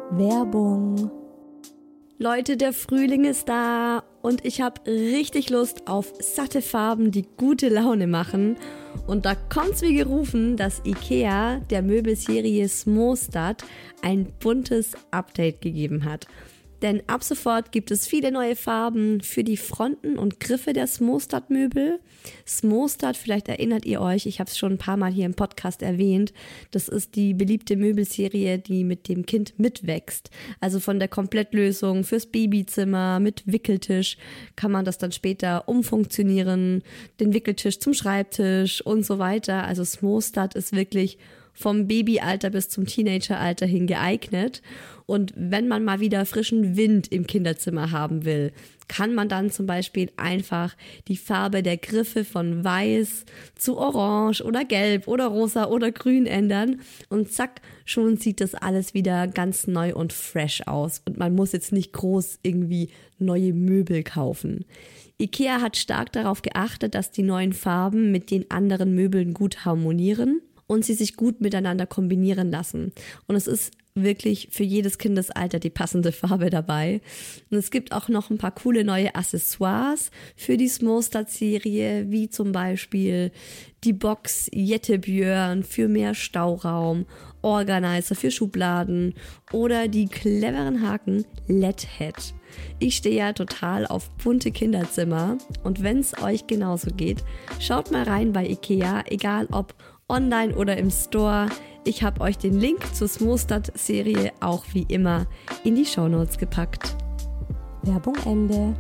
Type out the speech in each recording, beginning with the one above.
Werbung. Leute, der Frühling ist da und ich habe richtig Lust auf satte Farben, die gute Laune machen. Und da kommt's wie gerufen, dass IKEA der Möbelserie Smostad ein buntes Update gegeben hat. Denn ab sofort gibt es viele neue Farben für die Fronten und Griffe der Smostad-Möbel. Smostad, vielleicht erinnert ihr euch, ich habe es schon ein paar Mal hier im Podcast erwähnt, das ist die beliebte Möbelserie, die mit dem Kind mitwächst. Also von der Komplettlösung fürs Babyzimmer mit Wickeltisch kann man das dann später umfunktionieren, den Wickeltisch zum Schreibtisch und so weiter. Also Smostad ist wirklich vom Babyalter bis zum Teenageralter hin geeignet. Und wenn man mal wieder frischen Wind im Kinderzimmer haben will, kann man dann zum Beispiel einfach die Farbe der Griffe von weiß zu orange oder gelb oder rosa oder grün ändern. Und zack, schon sieht das alles wieder ganz neu und fresh aus. Und man muss jetzt nicht groß irgendwie neue Möbel kaufen. IKEA hat stark darauf geachtet, dass die neuen Farben mit den anderen Möbeln gut harmonieren und sie sich gut miteinander kombinieren lassen. Und es ist wirklich für jedes Kindesalter die passende Farbe dabei. Und es gibt auch noch ein paar coole neue Accessoires für die Smostad-Serie, wie zum Beispiel die Box Jettebjörn für mehr Stauraum, Organizer für Schubladen oder die cleveren Haken LED-Head. Ich stehe ja total auf bunte Kinderzimmer und wenn es euch genauso geht, schaut mal rein bei IKEA, egal ob online oder im Store. Ich habe euch den Link zur Smostad-Serie auch wie immer in die Shownotes gepackt. Werbung Ende.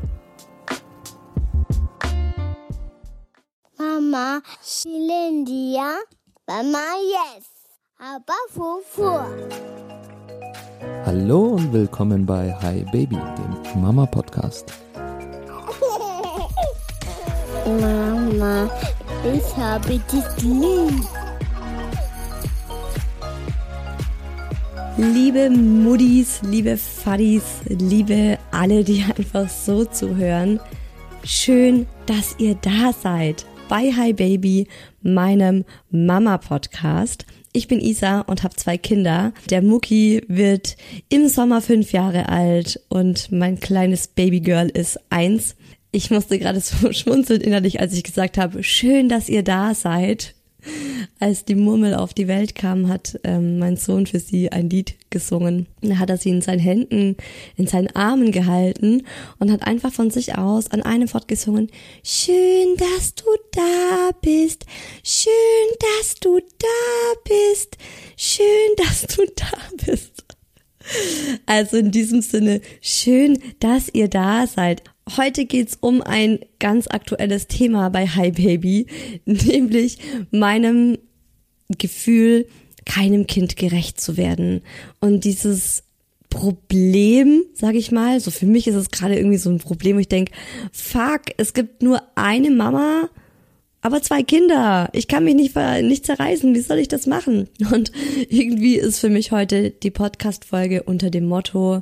Mama, Shilindia, Mama, yes, aber Fufu. Hallo und willkommen bei Hi Baby, dem Mama-Podcast. Mama, ich habe dich lieb. Liebe Muddis, liebe Faddis, liebe alle, die einfach so zuhören, schön, dass ihr da seid bei Hi Baby, meinem Mama-Podcast. Ich bin Isa und habe 2 Kinder. Der Mucki wird im Sommer 5 Jahre alt und mein kleines Babygirl ist 1. Ich musste gerade so schmunzeln innerlich, als ich gesagt habe, schön, dass ihr da seid. Als die Murmel auf die Welt kam, hat mein Sohn für sie ein Lied gesungen. Da hat er sie in seinen Händen, in seinen Armen gehalten und hat einfach von sich aus an einem Fort gesungen. Schön, dass du da bist. Schön, dass du da bist. Schön, dass du da bist. Also in diesem Sinne, schön, dass ihr da seid. Heute geht's um ein ganz aktuelles Thema bei Hi Baby, nämlich meinem Gefühl, keinem Kind gerecht zu werden. Und dieses Problem, sage ich mal, so für mich ist es gerade irgendwie so ein Problem, wo ich denke, fuck, es gibt nur eine Mama, aber 2 Kinder. Ich kann mich nicht zerreißen. Wie soll ich das machen? Und irgendwie ist für mich heute die Podcast-Folge unter dem Motto: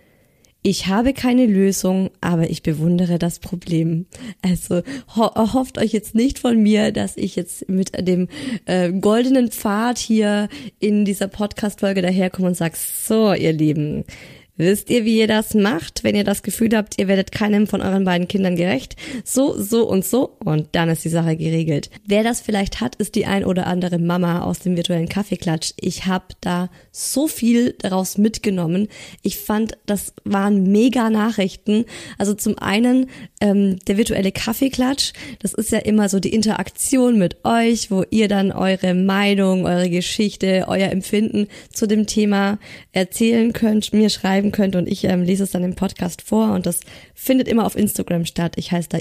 Ich habe keine Lösung, aber ich bewundere das Problem. Also erhofft euch jetzt nicht von mir, dass ich jetzt mit dem goldenen Pfad hier in dieser Podcast-Folge daherkomme und sage, so ihr Lieben, wisst ihr, wie ihr das macht, wenn ihr das Gefühl habt, ihr werdet keinem von euren beiden Kindern gerecht? So und dann ist die Sache geregelt. Wer das vielleicht hat, ist die ein oder andere Mama aus dem virtuellen Kaffeeklatsch. Ich habe da so viel daraus mitgenommen. Ich fand, das waren mega Nachrichten. Also zum einen der virtuelle Kaffeeklatsch, das ist ja immer so die Interaktion mit euch, wo ihr dann eure Meinung, eure Geschichte, euer Empfinden zu dem Thema erzählen könnt, mir schreiben könnt und ich lese es dann im Podcast vor und das findet immer auf Instagram statt. Ich heiße da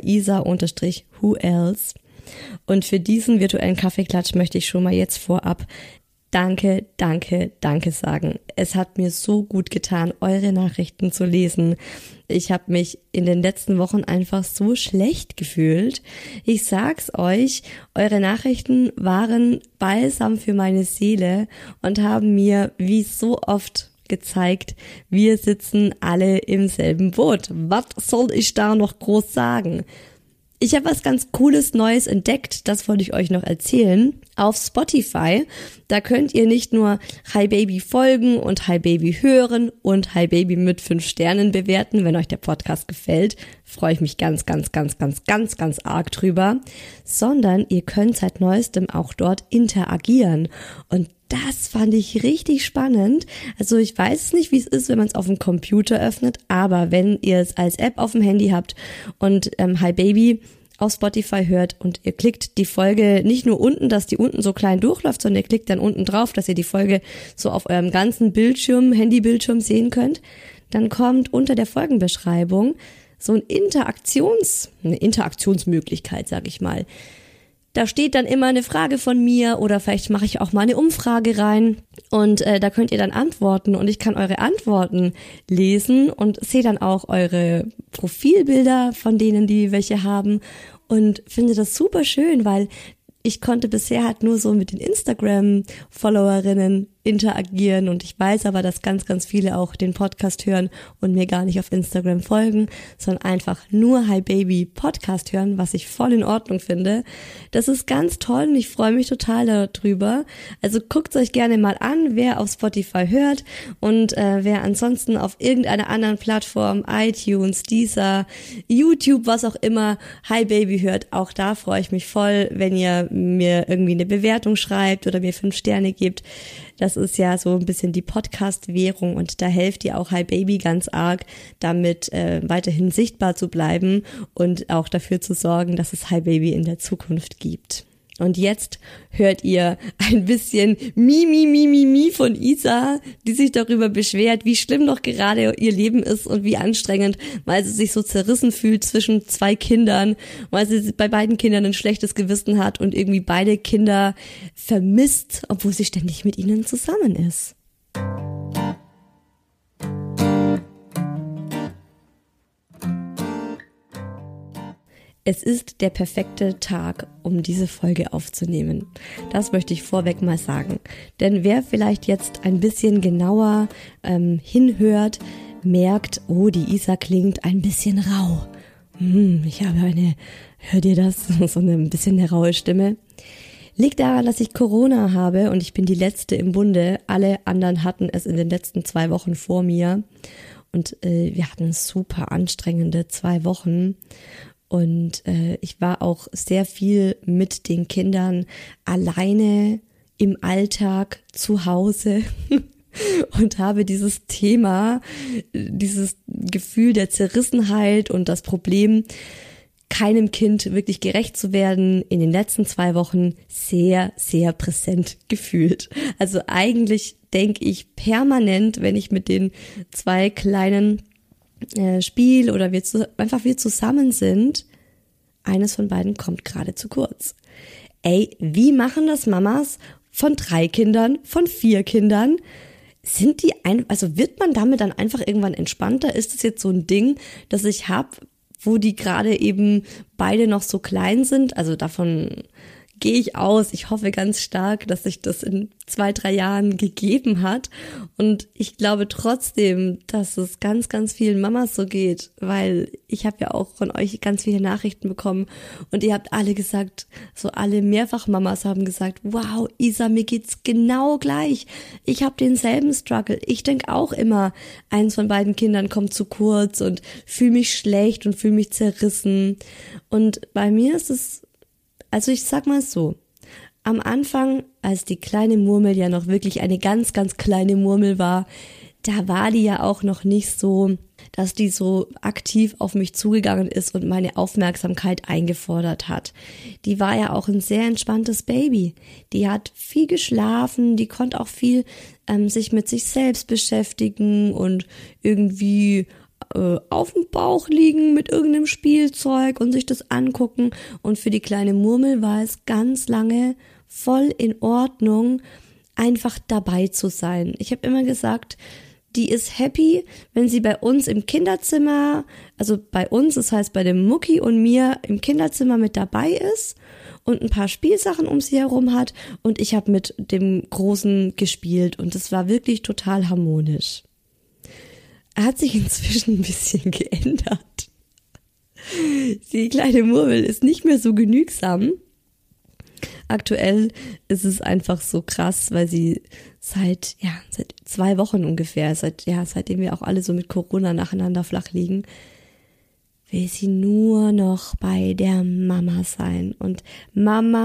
Isa_whoelse und für diesen virtuellen Kaffeeklatsch möchte ich schon mal jetzt vorab Danke sagen. Es hat mir so gut getan, eure Nachrichten zu lesen. Ich habe mich in den letzten Wochen einfach so schlecht gefühlt. Ich sag's euch, eure Nachrichten waren Balsam für meine Seele und haben mir wie so oft gezeigt, wir sitzen alle im selben Boot. Was soll ich da noch groß sagen? Ich habe was ganz Cooles Neues entdeckt, das wollte ich euch noch erzählen. Auf Spotify, da könnt ihr nicht nur Hi Baby folgen und Hi Baby hören und Hi Baby mit 5 Sternen bewerten, wenn euch der Podcast gefällt. Freue ich mich ganz arg drüber. Sondern ihr könnt seit neuestem auch dort interagieren. Und das fand ich richtig spannend. Also ich weiß nicht, wie es ist, wenn man es auf dem Computer öffnet, aber wenn ihr es als App auf dem Handy habt und Hi Baby auf Spotify hört und ihr klickt die Folge nicht nur unten, dass die unten so klein durchläuft, sondern ihr klickt dann unten drauf, dass ihr die Folge so auf eurem ganzen Bildschirm, Handybildschirm sehen könnt, dann kommt unter der Folgenbeschreibung so eine Interaktionsmöglichkeit, sag ich mal. Da steht dann immer eine Frage von mir oder vielleicht mache ich auch mal eine Umfrage rein und da könnt ihr dann antworten und ich kann eure Antworten lesen und sehe dann auch eure Profilbilder von denen, die welche haben und finde das super schön, weil ich konnte bisher halt nur so mit den Instagram-Followerinnen interagieren und ich weiß aber, dass ganz viele auch den Podcast hören und mir gar nicht auf Instagram folgen, sondern einfach nur Hi Baby Podcast hören, was ich voll in Ordnung finde. Das ist ganz toll und ich freue mich total darüber. Also guckt euch gerne mal an, wer auf Spotify hört und wer ansonsten auf irgendeiner anderen Plattform, iTunes, Deezer, YouTube, was auch immer, Hi Baby hört. Auch da freue ich mich voll, wenn ihr mir irgendwie eine Bewertung schreibt oder mir 5 Sterne gebt. Das ist ja so ein bisschen die Podcast-Währung und da helft ihr auch Hi Baby ganz arg, damit weiterhin sichtbar zu bleiben und auch dafür zu sorgen, dass es Hi Baby in der Zukunft gibt. Und jetzt hört ihr ein bisschen Mi von Isa, die sich darüber beschwert, wie schlimm doch gerade ihr Leben ist und wie anstrengend, weil sie sich so zerrissen fühlt zwischen 2 Kindern, weil sie bei beiden Kindern ein schlechtes Gewissen hat und irgendwie beide Kinder vermisst, obwohl sie ständig mit ihnen zusammen ist. Es ist der perfekte Tag, um diese Folge aufzunehmen. Das möchte ich vorweg mal sagen. Denn wer vielleicht jetzt ein bisschen genauer hinhört, merkt, oh, die Isa klingt ein bisschen rau. Ich habe hört ihr das? So ein bisschen eine raue Stimme. Liegt daran, dass ich Corona habe und ich bin die Letzte im Bunde. Alle anderen hatten es in den letzten 2 Wochen vor mir. Und wir hatten super anstrengende 2 Wochen. Und ich war auch sehr viel mit den Kindern alleine im Alltag zu Hause und habe dieses Thema, dieses Gefühl der Zerrissenheit und das Problem, keinem Kind wirklich gerecht zu werden, in den letzten 2 Wochen sehr präsent gefühlt. Also eigentlich denke ich permanent, wenn ich mit den 2 kleinen Spiel oder wir zusammen sind, eines von beiden kommt gerade zu kurz. Ey, wie machen das Mamas von 3 Kindern, von 4 Kindern? Wird man damit dann einfach irgendwann entspannter? Ist das jetzt so ein Ding, das ich habe, wo die gerade eben beide noch so klein sind? Also davon gehe ich aus. Ich hoffe ganz stark, dass sich das in 2-3 Jahren gegeben hat. Und ich glaube trotzdem, dass es ganz vielen Mamas so geht, weil ich habe ja auch von euch ganz viele Nachrichten bekommen und ihr habt alle gesagt, so alle Mehrfachmamas haben gesagt, wow, Isa, mir geht's genau gleich. Ich habe denselben Struggle. Ich denke auch immer, eins von beiden Kindern kommt zu kurz und fühle mich schlecht und fühle mich zerrissen. Und bei mir ist es, also ich sag mal so, am Anfang, als die kleine Murmel ja noch wirklich eine ganz kleine Murmel war, da war die ja auch noch nicht so, dass die so aktiv auf mich zugegangen ist und meine Aufmerksamkeit eingefordert hat. Die war ja auch ein sehr entspanntes Baby. Die hat viel geschlafen, die konnte auch viel sich mit sich selbst beschäftigen und irgendwie auf dem Bauch liegen mit irgendeinem Spielzeug und sich das angucken. Und für die kleine Murmel war es ganz lange voll in Ordnung, einfach dabei zu sein. Ich habe immer gesagt, die ist happy, wenn sie bei uns im Kinderzimmer, also bei uns, das heißt bei dem Mucki und mir im Kinderzimmer mit dabei ist und ein paar Spielsachen um sie herum hat und ich habe mit dem Großen gespielt und es war wirklich total harmonisch. Hat sich inzwischen ein bisschen geändert. Die kleine Murmel ist nicht mehr so genügsam. Aktuell ist es einfach so krass, weil sie seit 2 Wochen ungefähr, seitdem wir auch alle so mit Corona nacheinander flach liegen, will sie nur noch bei der Mama sein und Mama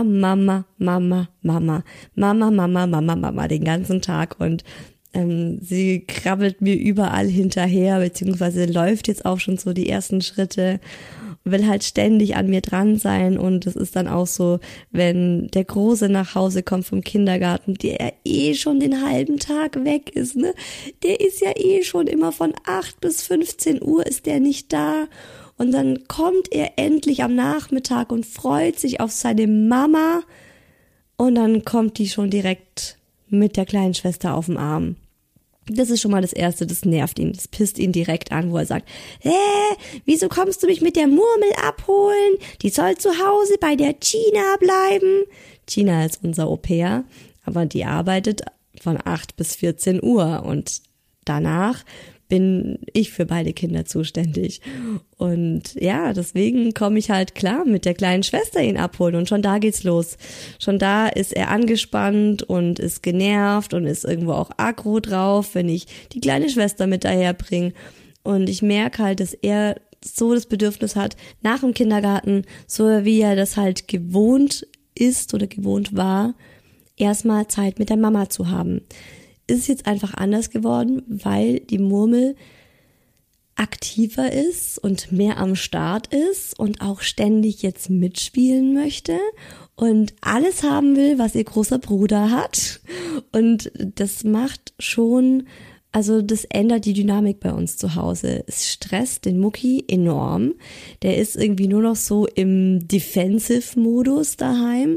den ganzen Tag und sie krabbelt mir überall hinterher, beziehungsweise läuft jetzt auch schon so die ersten Schritte, will halt ständig an mir dran sein und es ist dann auch so, wenn der Große nach Hause kommt vom Kindergarten, der schon den halben Tag weg ist, ne? Der ist ja schon immer von 8 bis 15 Uhr ist der nicht da und dann kommt er endlich am Nachmittag und freut sich auf seine Mama und dann kommt die schon direkt mit der kleinen Schwester auf dem Arm. Das ist schon mal das Erste, das nervt ihn, das pisst ihn direkt an, wo er sagt, wieso kommst du mich mit der Murmel abholen? Die soll zu Hause bei der Gina bleiben. Gina ist unser Au-pair, aber die arbeitet von 8 bis 14 Uhr und danach bin ich für beide Kinder zuständig. Und ja, deswegen komme ich halt klar mit der kleinen Schwester ihn abholen und schon da geht's los. Schon da ist er angespannt und ist genervt und ist irgendwo auch aggro drauf, wenn ich die kleine Schwester mit daher bringe. Und ich merke halt, dass er so das Bedürfnis hat, nach dem Kindergarten, so wie er das halt gewohnt ist oder gewohnt war, erstmal Zeit mit der Mama zu haben. Ist jetzt einfach anders geworden, weil die Murmel aktiver ist und mehr am Start ist und auch ständig jetzt mitspielen möchte und alles haben will, was ihr großer Bruder hat. Und das macht schon, also das ändert die Dynamik bei uns zu Hause. Es stresst den Mucki enorm. Der ist irgendwie nur noch so im Defensive-Modus daheim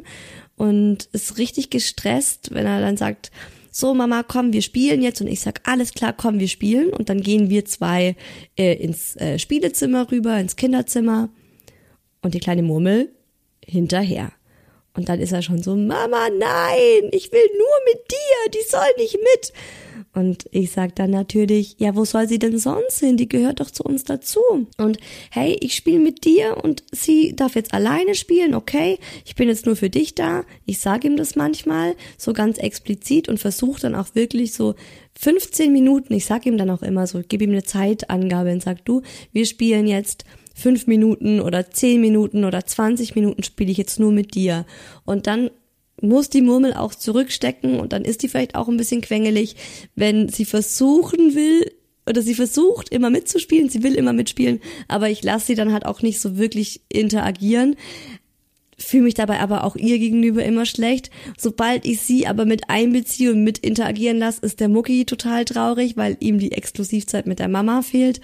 und ist richtig gestresst, wenn er dann sagt, so Mama, komm, wir spielen jetzt und ich sag, alles klar, komm, wir spielen und dann gehen wir 2 ins Spielezimmer rüber, ins Kinderzimmer und die kleine Murmel hinterher. Und dann ist er schon so, Mama, nein, ich will nur mit dir, die soll nicht mit. Und ich sag dann natürlich, ja, wo soll sie denn sonst hin? Die gehört doch zu uns dazu. Und hey, ich spiele mit dir und sie darf jetzt alleine spielen, okay? Ich bin jetzt nur für dich da. Ich sage ihm das manchmal so ganz explizit und versuche dann auch wirklich so 15 Minuten, ich sage ihm dann auch immer so, gebe ihm eine Zeitangabe und sag, du, wir spielen jetzt 5 Minuten oder 10 Minuten oder 20 Minuten spiele ich jetzt nur mit dir. Und dann muss die Murmel auch zurückstecken und dann ist die vielleicht auch ein bisschen quengelig, wenn sie versuchen will oder sie versucht immer mitzuspielen, sie will immer mitspielen, aber ich lasse sie dann halt auch nicht so wirklich interagieren, fühle mich dabei aber auch ihr gegenüber immer schlecht. Sobald ich sie aber mit einbeziehe und mit interagieren lasse, ist der Mucki total traurig, weil ihm die Exklusivzeit mit der Mama fehlt.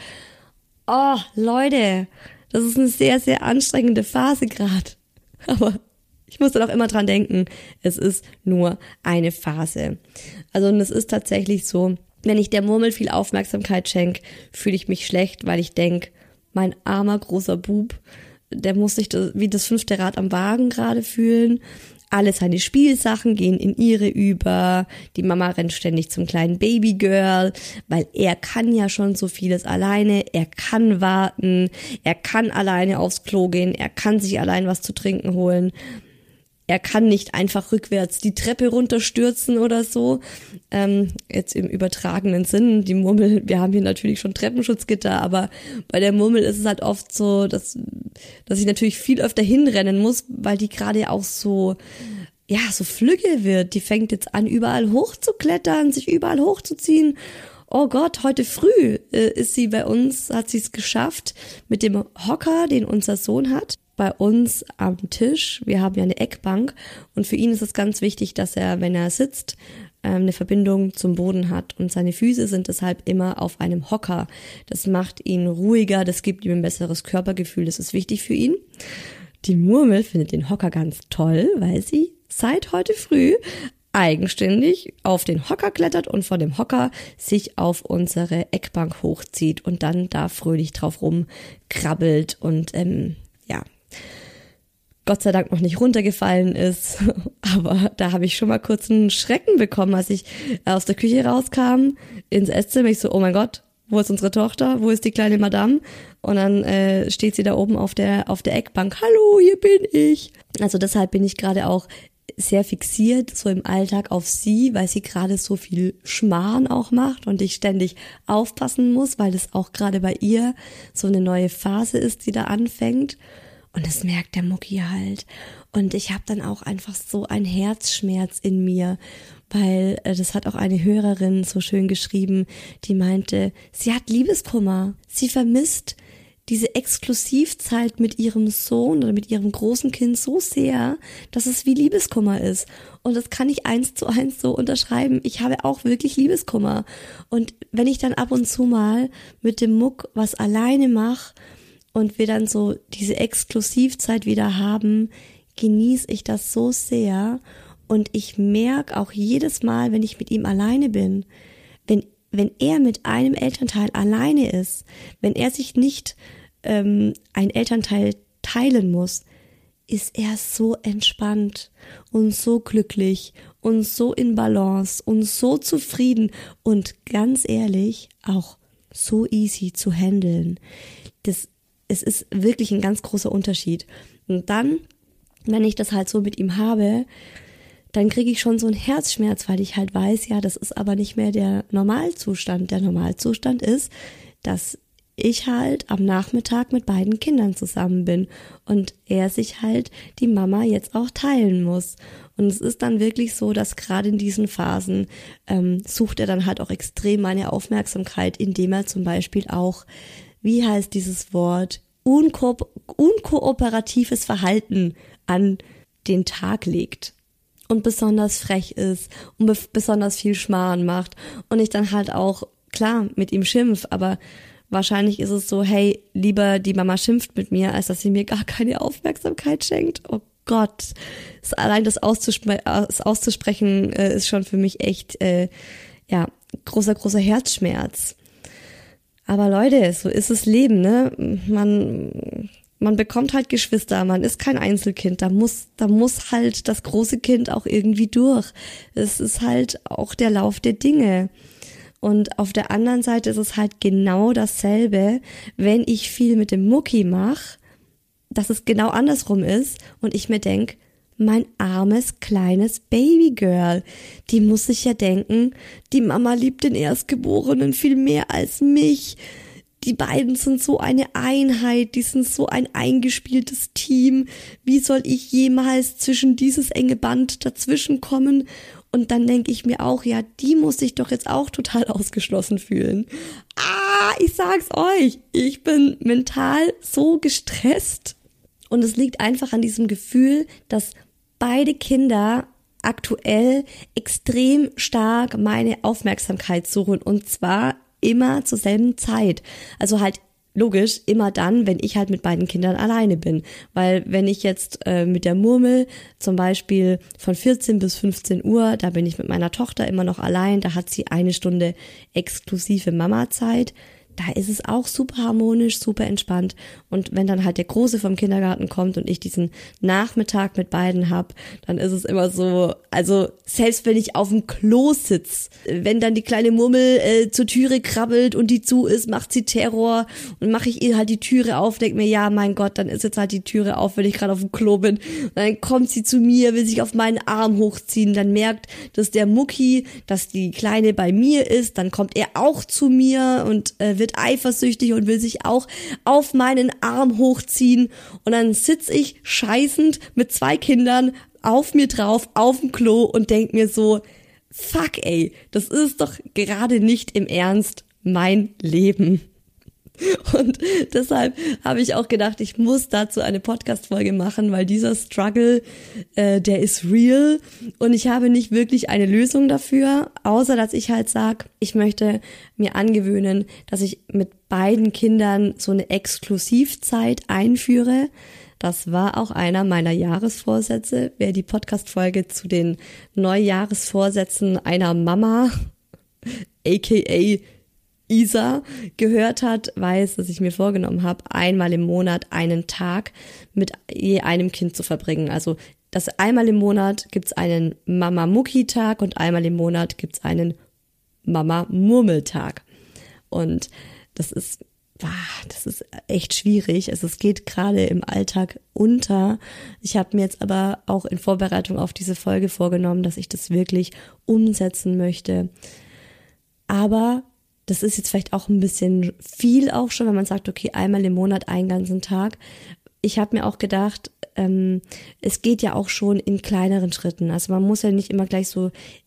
Oh, Leute, das ist eine sehr, sehr anstrengende Phase gerade, aber ich muss dann auch immer dran denken, es ist nur eine Phase. Also und es ist tatsächlich so, wenn ich der Murmel viel Aufmerksamkeit schenke, fühle ich mich schlecht, weil ich denke, mein armer großer Bub, der muss sich wie das 5. Rad am Wagen gerade fühlen. Alle seine Spielsachen gehen in ihre über. Die Mama rennt ständig zum kleinen Babygirl, weil er kann ja schon so vieles alleine. Er kann warten, er kann alleine aufs Klo gehen, er kann sich allein was zu trinken holen. Er kann nicht einfach rückwärts die Treppe runterstürzen oder so. Jetzt im übertragenen Sinn. Die Murmel, wir haben hier natürlich schon Treppenschutzgitter, aber bei der Murmel ist es halt oft so, dass ich natürlich viel öfter hinrennen muss, weil die gerade auch so flügge wird. Die fängt jetzt an, überall hochzuklettern, sich überall hochzuziehen. Oh Gott, heute früh ist sie bei uns, hat sie es geschafft, mit dem Hocker, den unser Sohn hat, bei uns am Tisch. Wir haben ja eine Eckbank und für ihn ist es ganz wichtig, dass er, wenn er sitzt, eine Verbindung zum Boden hat und seine Füße sind deshalb immer auf einem Hocker. Das macht ihn ruhiger, das gibt ihm ein besseres Körpergefühl, das ist wichtig für ihn. Die Murmel findet den Hocker ganz toll, weil sie seit heute früh eigenständig auf den Hocker klettert und von dem Hocker sich auf unsere Eckbank hochzieht und dann da fröhlich drauf rumkrabbelt und Gott sei Dank noch nicht runtergefallen ist, aber da habe ich schon mal kurz einen Schrecken bekommen, als ich aus der Küche rauskam, ins Esszimmer. Ich so, oh mein Gott, wo ist unsere Tochter, wo ist die kleine Madame? Und dann steht sie da oben auf der Eckbank, hallo, hier bin ich. Also deshalb bin ich gerade auch sehr fixiert so im Alltag auf sie, weil sie gerade so viel Schmarrn auch macht und ich ständig aufpassen muss, weil das auch gerade bei ihr so eine neue Phase ist, die da anfängt. Und das merkt der Mucki halt. Und ich habe dann auch einfach so einen Herzschmerz in mir, weil das hat auch eine Hörerin so schön geschrieben, die meinte, sie hat Liebeskummer. Sie vermisst diese Exklusivzeit mit ihrem Sohn oder mit ihrem großen Kind so sehr, dass es wie Liebeskummer ist. Und das kann ich 1:1 so unterschreiben. Ich habe auch wirklich Liebeskummer. Und wenn ich dann ab und zu mal mit dem Muck was alleine mache und wir dann so diese Exklusivzeit wieder haben, genieße ich das so sehr. Und ich merke auch jedes Mal, wenn ich mit ihm alleine bin, wenn er mit einem Elternteil alleine ist, wenn er sich nicht ein Elternteil teilen muss, ist er so entspannt und so glücklich und so in Balance und so zufrieden und ganz ehrlich auch so easy zu handeln. Es ist wirklich ein ganz großer Unterschied. Und dann, wenn ich das halt so mit ihm habe, dann kriege ich schon so einen Herzschmerz, weil ich halt weiß, ja, das ist aber nicht mehr der Normalzustand. Der Normalzustand ist, dass ich halt am Nachmittag mit beiden Kindern zusammen bin und er sich halt die Mama jetzt auch teilen muss. Und es ist dann wirklich so, dass gerade in diesen Phasen sucht er dann halt auch extrem meine Aufmerksamkeit, indem er zum Beispiel auch, wie heißt dieses Wort, unkooperatives Verhalten an den Tag legt. Und besonders frech ist und besonders viel Schmarrn macht und ich dann halt auch, klar, mit ihm schimpf, aber wahrscheinlich ist es so, hey, lieber die Mama schimpft mit mir, als dass sie mir gar keine Aufmerksamkeit schenkt. Oh Gott, allein das auszusprechen ist schon für mich echt, großer Herzschmerz. Aber Leute, so ist das Leben, ne? Man bekommt halt Geschwister, man ist kein Einzelkind, da muss halt das große Kind auch irgendwie durch. Es ist halt auch der Lauf der Dinge. Und auf der anderen Seite ist es halt genau dasselbe, wenn ich viel mit dem Mucki mache, dass es genau andersrum ist und ich mir denk, mein armes, kleines Babygirl, die muss sich ja denken, die Mama liebt den Erstgeborenen viel mehr als mich. Die beiden sind so eine Einheit, die sind so ein eingespieltes Team. Wie soll ich jemals zwischen dieses enge Band dazwischen kommen? Und dann denke ich mir auch, ja, die muss sich doch jetzt auch total ausgeschlossen fühlen. Ich sag's euch, ich bin mental so gestresst. Und es liegt einfach an diesem Gefühl, dass beide Kinder aktuell extrem stark meine Aufmerksamkeit suchen. Und zwar immer zur selben Zeit. Also halt logisch immer dann, wenn ich halt mit beiden Kindern alleine bin. Weil wenn ich jetzt mit der Murmel zum Beispiel von 14 bis 15 Uhr, da bin ich mit meiner Tochter immer noch allein, da hat sie 1 Stunde exklusive Mama-Zeit. Da ist es auch super harmonisch, super entspannt. Und wenn dann halt der Große vom Kindergarten kommt und ich diesen Nachmittag mit beiden hab, dann ist es immer so, also selbst wenn ich auf dem Klo sitz, wenn dann die kleine Murmel zur Türe krabbelt und die zu ist, macht sie Terror und mache ich ihr halt die Türe auf, denk mir, ja, mein Gott, dann ist jetzt halt die Türe auf, wenn ich gerade auf dem Klo bin. Und dann kommt sie zu mir, will sich auf meinen Arm hochziehen, dann merkt, dass der Mucki, dass die Kleine bei mir ist, dann kommt er auch zu mir und wird eifersüchtig und will sich auch auf meinen Arm hochziehen und dann sitz ich scheißend mit 2 Kindern auf mir drauf, auf dem Klo und denk mir so, fuck ey, das ist doch gerade nicht im Ernst mein Leben. Und deshalb habe ich auch gedacht, ich muss dazu eine Podcast-Folge machen, weil dieser Struggle, der ist real und ich habe nicht wirklich eine Lösung dafür, außer dass ich halt sag, ich möchte mir angewöhnen, dass ich mit beiden Kindern so eine Exklusivzeit einführe. Das war auch einer meiner Jahresvorsätze. Wer die Podcast-Folge zu den Neujahresvorsätzen einer Mama, aka Isa, gehört hat, weiß, dass ich mir vorgenommen habe, einmal im Monat einen Tag mit je einem Kind zu verbringen. Also das einmal im Monat gibt's einen Mama-Mucki-Tag und einmal im Monat gibt's einen Mama-Murmel-Tag. Und das ist echt schwierig. Also es geht gerade im Alltag unter. Ich habe mir jetzt aber auch in Vorbereitung auf diese Folge vorgenommen, dass ich das wirklich umsetzen möchte. Aber das ist jetzt vielleicht auch ein bisschen viel auch schon, wenn man sagt, okay, einmal im Monat einen ganzen Tag. Ich habe mir auch gedacht, es geht ja auch schon in kleineren Schritten. Also man muss ja nicht immer gleich so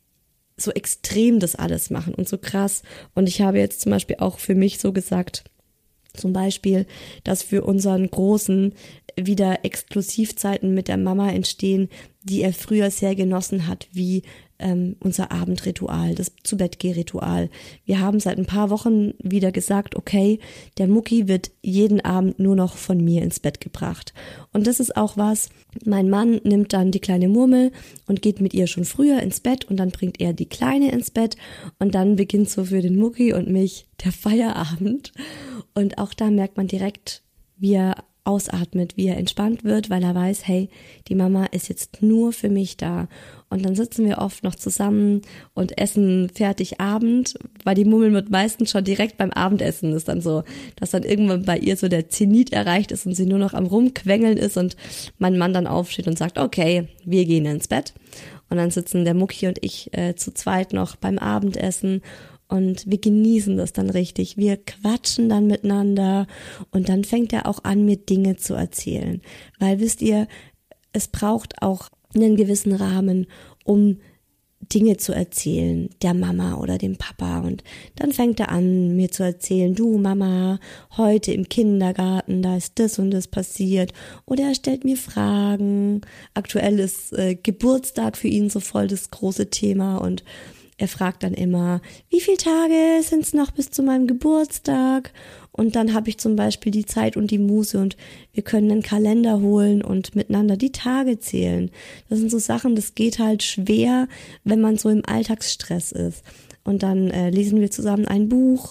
extrem das alles machen und so krass. Und ich habe jetzt zum Beispiel auch für mich so gesagt, zum Beispiel, dass für unseren Großen wieder Exklusivzeiten mit der Mama entstehen, die er früher sehr genossen hat, wie unser Abendritual, das Zu-Bett-Geh-Ritual. Wir haben seit ein paar Wochen wieder gesagt, okay, der Mucki wird jeden Abend nur noch von mir ins Bett gebracht. Und das ist auch was, mein Mann nimmt dann die kleine Murmel und geht mit ihr schon früher ins Bett und dann bringt er die Kleine ins Bett und dann beginnt so für den Mucki und mich der Feierabend. Und auch da merkt man direkt, wie er ausatmet, wie er entspannt wird, weil er weiß, hey, die Mama ist jetzt nur für mich da. Und dann sitzen wir oft noch zusammen und essen fertig Abend, weil die Murmel wird meistens schon direkt beim Abendessen ist dann so, dass dann irgendwann bei ihr so der Zenit erreicht ist und sie nur noch am Rumquengeln ist und mein Mann dann aufsteht und sagt, okay, wir gehen ins Bett. Und dann sitzen der Mucki und ich zu zweit noch beim Abendessen. Und wir genießen das dann richtig. Wir quatschen dann miteinander und dann fängt er auch an, mir Dinge zu erzählen. Weil, wisst ihr, es braucht auch einen gewissen Rahmen, um Dinge zu erzählen, der Mama oder dem Papa. Und dann fängt er an, mir zu erzählen, du Mama, heute im Kindergarten, da ist das und das passiert. Oder er stellt mir Fragen. Aktuell ist Geburtstag für ihn so voll das große Thema und er fragt dann immer, wie viele Tage sind es noch bis zu meinem Geburtstag? Und dann habe ich zum Beispiel die Zeit und die Muße und wir können einen Kalender holen und miteinander die Tage zählen. Das sind so Sachen, das geht halt schwer, wenn man so im Alltagsstress ist. Und dann lesen wir zusammen ein Buch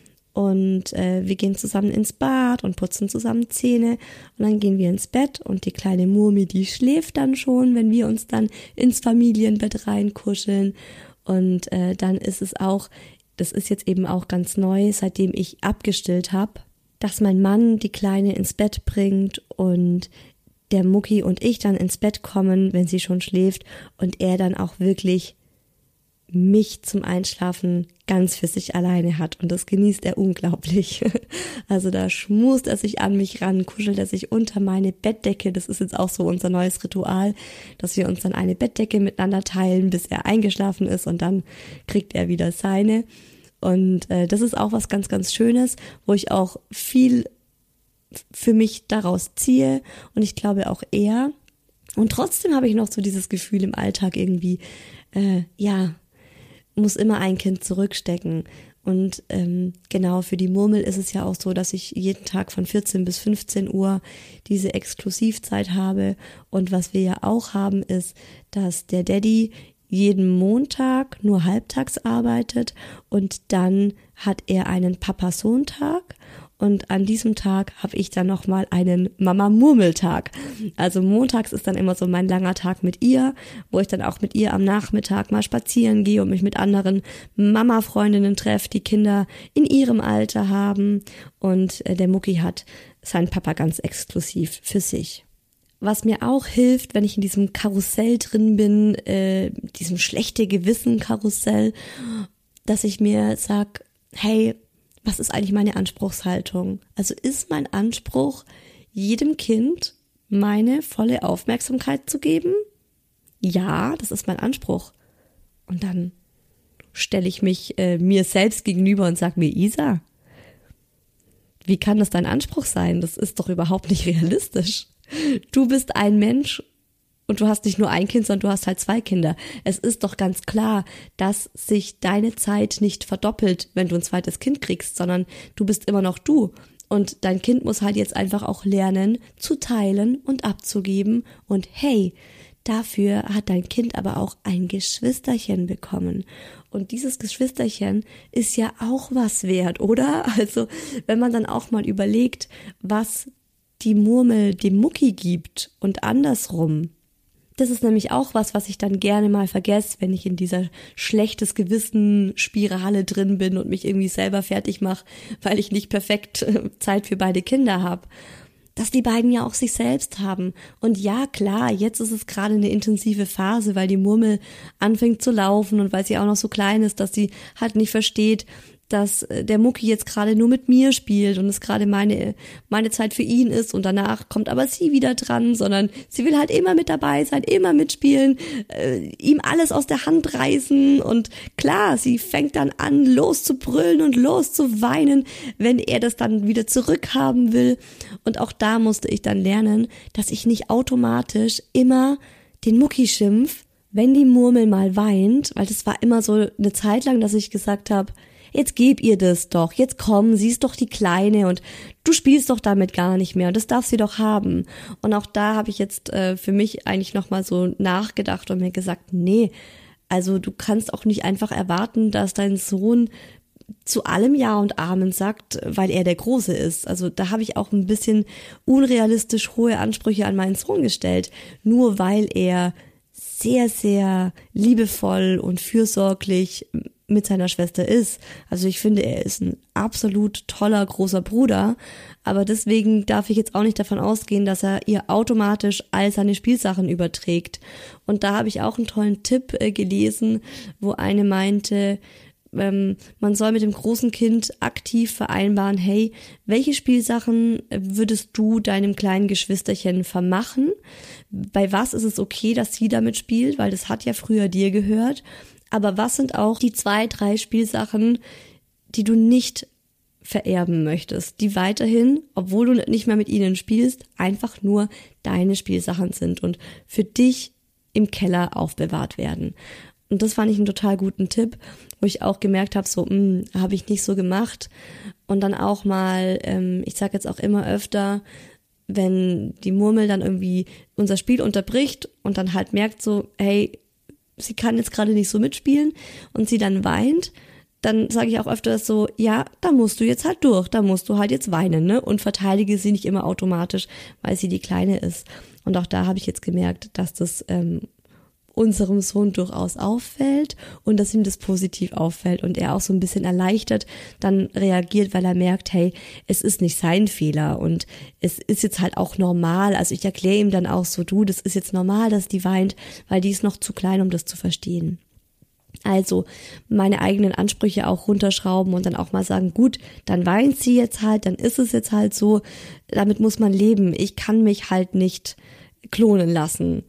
und wir gehen zusammen ins Bad und putzen zusammen Zähne und dann gehen wir ins Bett und die kleine Murmi, die schläft dann schon, wenn wir uns dann ins Familienbett reinkuscheln. Und dann ist es auch, das ist jetzt eben auch ganz neu, seitdem ich abgestillt habe, dass mein Mann die Kleine ins Bett bringt und der Mucki und ich dann ins Bett kommen, wenn sie schon schläft und er dann auch wirklich mich zum Einschlafen ganz für sich alleine hat und das genießt er unglaublich. Also da schmust er sich an mich ran, kuschelt er sich unter meine Bettdecke. Das ist jetzt auch so unser neues Ritual, dass wir uns dann eine Bettdecke miteinander teilen, bis er eingeschlafen ist und dann kriegt er wieder seine. Und das ist auch was ganz, ganz Schönes, wo ich auch viel für mich daraus ziehe und ich glaube auch er. Und trotzdem habe ich noch so dieses Gefühl im Alltag irgendwie, muss immer ein Kind zurückstecken. Und genau, für die Murmel ist es ja auch so, dass ich jeden Tag von 14 bis 15 Uhr diese Exklusivzeit habe. Und was wir ja auch haben, ist, dass der Daddy jeden Montag nur halbtags arbeitet und dann hat er einen Papa-Sohn-Tag. Und an diesem Tag habe ich dann nochmal einen Mama-Murmel-Tag. Also montags ist dann immer so mein langer Tag mit ihr, wo ich dann auch mit ihr am Nachmittag mal spazieren gehe und mich mit anderen Mama-Freundinnen treffe, die Kinder in ihrem Alter haben. Und der Mucki hat seinen Papa ganz exklusiv für sich. Was mir auch hilft, wenn ich in diesem Karussell drin bin, diesem schlechte Gewissen-Karussell, dass ich mir sag, hey, was ist eigentlich meine Anspruchshaltung? Also ist mein Anspruch, jedem Kind meine volle Aufmerksamkeit zu geben? Ja, das ist mein Anspruch. Und dann stelle ich mich mir selbst gegenüber und sage mir, Isa, wie kann das dein Anspruch sein? Das ist doch überhaupt nicht realistisch. Du bist ein Mensch und du hast nicht nur ein Kind, sondern du hast halt 2 Kinder. Es ist doch ganz klar, dass sich deine Zeit nicht verdoppelt, wenn du ein zweites Kind kriegst, sondern du bist immer noch du. Und dein Kind muss halt jetzt einfach auch lernen, zu teilen und abzugeben. Und hey, dafür hat dein Kind aber auch ein Geschwisterchen bekommen. Und dieses Geschwisterchen ist ja auch was wert, oder? Also, wenn man dann auch mal überlegt, was die Murmel dem Mucki gibt und andersrum, Das ist nämlich auch was ich dann gerne mal vergesse, wenn ich in dieser schlechtes Gewissen-Spirale drin bin und mich irgendwie selber fertig mache, weil ich nicht perfekt Zeit für beide Kinder habe. Dass die beiden ja auch sich selbst haben. Und ja, klar, jetzt ist es gerade eine intensive Phase, weil die Murmel anfängt zu laufen und weil sie auch noch so klein ist, dass sie halt nicht versteht, dass der Mucki jetzt gerade nur mit mir spielt und es gerade meine Zeit für ihn ist und danach kommt aber sie wieder dran, sondern sie will halt immer mit dabei sein, immer mitspielen, ihm alles aus der Hand reißen und klar, sie fängt dann an, loszubrüllen und loszuweinen, wenn er das dann wieder zurückhaben will. Und auch da musste ich dann lernen, dass ich nicht automatisch immer den Mucki schimpf, wenn die Murmel mal weint, weil das war immer so eine Zeit lang, dass ich gesagt habe, jetzt gib ihr das doch, jetzt komm, sie ist doch die Kleine und du spielst doch damit gar nicht mehr und das darf sie doch haben. Und auch da habe ich jetzt für mich eigentlich nochmal so nachgedacht und mir gesagt, nee, also du kannst auch nicht einfach erwarten, dass dein Sohn zu allem Ja und Amen sagt, weil er der Große ist. Also da habe ich auch ein bisschen unrealistisch hohe Ansprüche an meinen Sohn gestellt, nur weil er sehr, sehr liebevoll und fürsorglich mit seiner Schwester ist. Also ich finde, er ist ein absolut toller, großer Bruder, aber deswegen darf ich jetzt auch nicht davon ausgehen, dass er ihr automatisch all seine Spielsachen überträgt. Und da habe ich auch einen tollen Tipp gelesen, wo eine meinte, man soll mit dem großen Kind aktiv vereinbaren, hey, welche Spielsachen würdest du deinem kleinen Geschwisterchen vermachen? Bei was ist es okay, dass sie damit spielt, weil das hat ja früher dir gehört. Aber was sind auch die 2, 3 Spielsachen, die du nicht vererben möchtest, die weiterhin, obwohl du nicht mehr mit ihnen spielst, einfach nur deine Spielsachen sind und für dich im Keller aufbewahrt werden. Und das fand ich einen total guten Tipp, wo ich auch gemerkt habe, so, habe ich nicht so gemacht. Und dann auch mal, ich sage jetzt auch immer öfter, wenn die Murmel dann irgendwie unser Spiel unterbricht und dann halt merkt so, hey, sie kann jetzt gerade nicht so mitspielen und sie dann weint, dann sage ich auch öfters so, ja, da musst du jetzt halt durch, da musst du halt jetzt weinen, ne? Und verteidige sie nicht immer automatisch, weil sie die Kleine ist. Und auch da habe ich jetzt gemerkt, dass das unserem Sohn durchaus auffällt und dass ihm das positiv auffällt und er auch so ein bisschen erleichtert dann reagiert, weil er merkt, hey, es ist nicht sein Fehler und es ist jetzt halt auch normal. Also ich erkläre ihm dann auch so, du, das ist jetzt normal, dass die weint, weil die ist noch zu klein, um das zu verstehen. Also meine eigenen Ansprüche auch runterschrauben und dann auch mal sagen, gut, dann weint sie jetzt halt, dann ist es jetzt halt so, damit muss man leben. Ich kann mich halt nicht klonen lassen.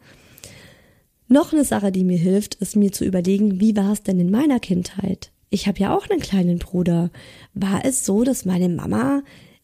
Noch eine Sache, die mir hilft, ist mir zu überlegen, wie war es denn in meiner Kindheit? Ich habe ja auch einen kleinen Bruder. War es so, dass meine Mama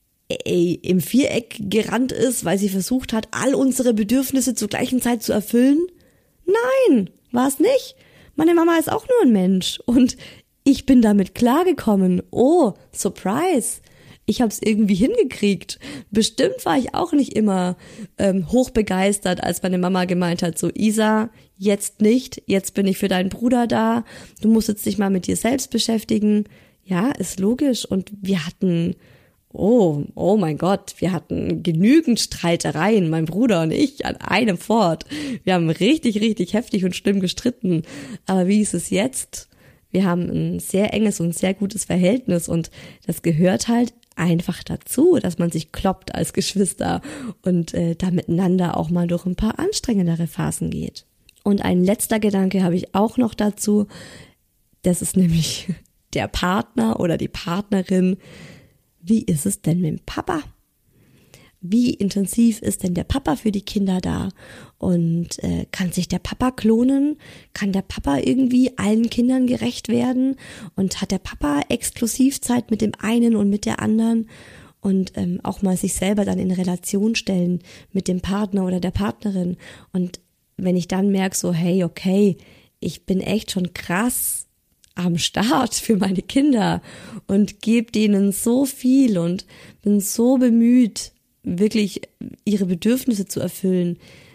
im Viereck gerannt ist, weil sie versucht hat, all unsere Bedürfnisse zur gleichen Zeit zu erfüllen? Nein, war es nicht. Meine Mama ist auch nur ein Mensch und ich bin damit klargekommen. Oh, Surprise! Ich habe es irgendwie hingekriegt. Bestimmt war ich auch nicht immer hochbegeistert, als meine Mama gemeint hat, so Isa, jetzt nicht, jetzt bin ich für deinen Bruder da, du musst jetzt dich mal mit dir selbst beschäftigen. Ja, ist logisch. Und wir hatten, oh mein Gott, wir hatten genügend Streitereien, mein Bruder und ich, an einem Fort. Wir haben richtig, richtig heftig und schlimm gestritten. Aber wie ist es jetzt? Wir haben ein sehr enges und sehr gutes Verhältnis und das gehört halt einfach dazu, dass man sich kloppt als Geschwister und da miteinander auch mal durch ein paar anstrengendere Phasen geht. Und ein letzter Gedanke habe ich auch noch dazu, das ist nämlich der Partner oder die Partnerin. Wie ist es denn mit dem Papa? Wie intensiv ist denn der Papa für die Kinder da? Und kann sich der Papa klonen? Kann der Papa irgendwie allen Kindern gerecht werden? Und hat der Papa Exklusivzeit mit dem einen und mit der anderen? Und auch mal sich selber dann in Relation stellen mit dem Partner oder der Partnerin. Und wenn ich dann merke so, hey, okay, ich bin echt schon krass am Start für meine Kinder und gebe denen so viel und bin so bemüht, wirklich ihre Bedürfnisse zu erfüllen.